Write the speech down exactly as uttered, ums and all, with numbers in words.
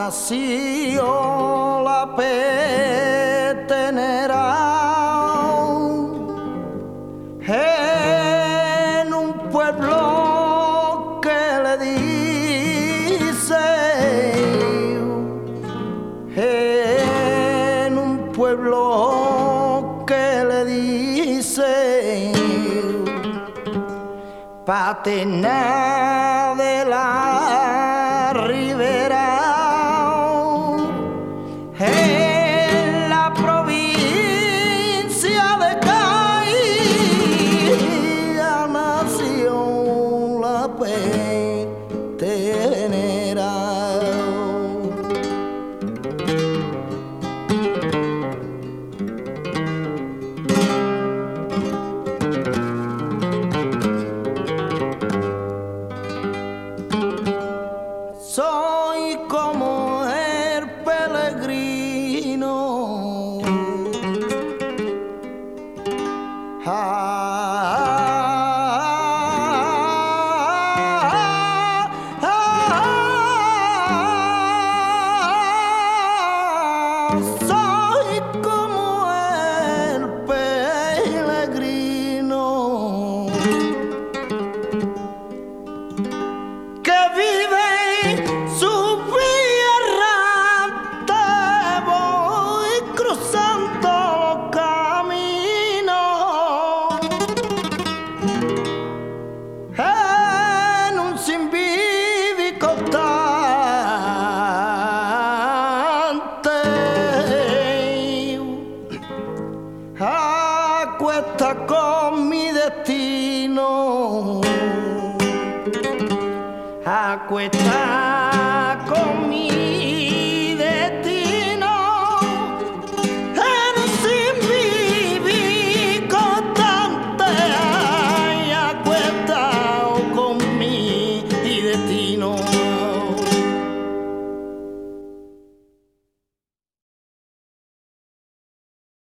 nació la petenera en un pueblo que le dice, en un pueblo que le dice Patena de la Ribera, en la provincia de Cádiz nació la petenera. Soy como el peregrino, ah, ah, ah, soy como el peregrino que vive su tierra, te voy cruzando los caminos en un sinvivir constante, a cuesta con mi destino, a cuesta